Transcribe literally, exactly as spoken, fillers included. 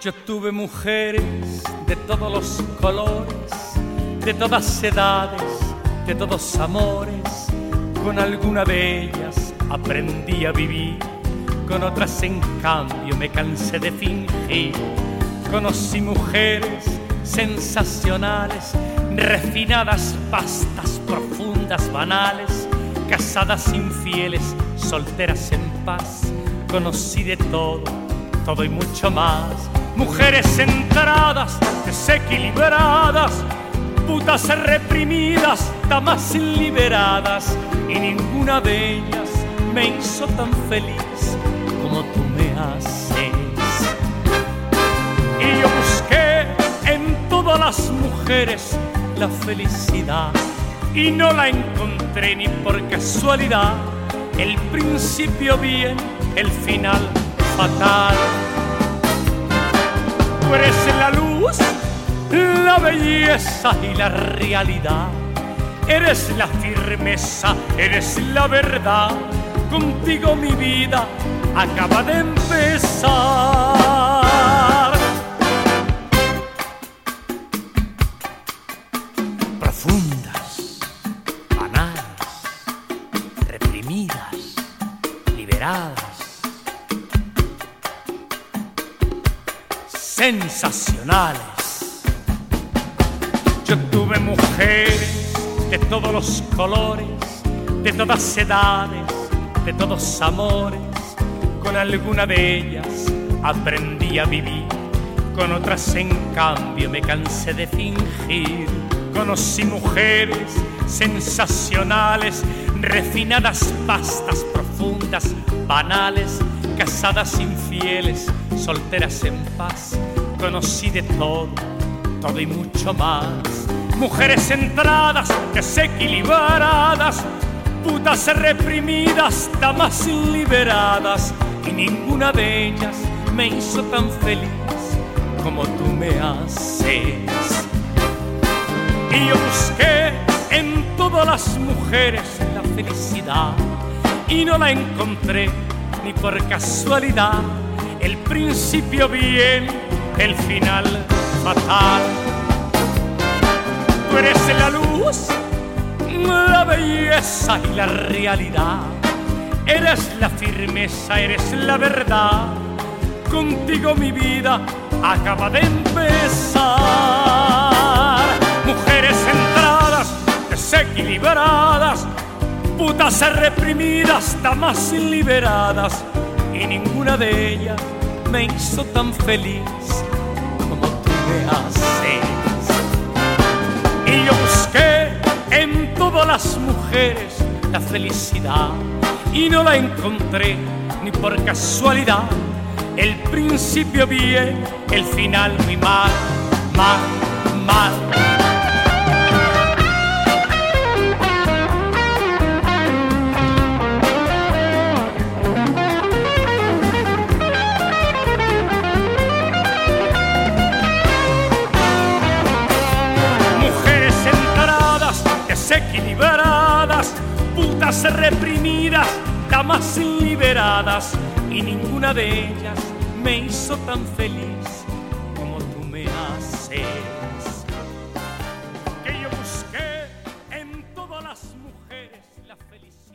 Yo tuve mujeres de todos los colores, de todas edades, de todos amores. Con alguna de ellas aprendí a vivir, con otras en cambio me cansé de fingir. Conocí mujeres sensacionales, refinadas, vastas, profundas, banales, casadas, infieles, solteras en paz. Conocí de todo, todo y mucho más. Mujeres centradas, desequilibradas, putas reprimidas, damas liberadas, y ninguna de ellas me hizo tan feliz como tú me haces. Y yo busqué en todas las mujeres la felicidad y no la encontré ni por casualidad. El principio bien, el final fatal. Tú eres la luz, la belleza y la realidad. Eres la firmeza, eres la verdad. Contigo mi vida acaba de empezar. Profundas, banales, reprimidas, liberadas, sensacionales. Yo tuve mujeres de todos los colores, de todas edades, de todos amores. Con alguna de ellas aprendí a vivir, con otras en cambio me cansé de fingir. Conocí mujeres sensacionales, refinadas, vastas, profundas, banales, casadas, infieles, solteras en paz. Conocí de todo, todo y mucho más. Mujeres centradas, desequilibradas, putas reprimidas, damas liberadas, y ninguna de ellas me hizo tan feliz como tú me haces. Y yo busqué en todas las mujeres la felicidad y no la encontré ni por casualidad. El principio bien, el final fatal. Tú eres la luz, la belleza y la realidad. Eres la firmeza, eres la verdad. Contigo mi vida acaba de empezar. Mujeres centradas, desequilibradas, putas reprimidas, damas liberadas, y ninguna de ellas me hizo tan feliz como tú me haces. Y yo busqué en todas las mujeres la felicidad y no la encontré ni por casualidad. El principio bien, el final muy mal, mal, mal. Desequilibradas, putas reprimidas, damas liberadas, y ninguna de ellas me hizo tan feliz como tú me haces. Que yo busqué en todas las mujeres la felicidad.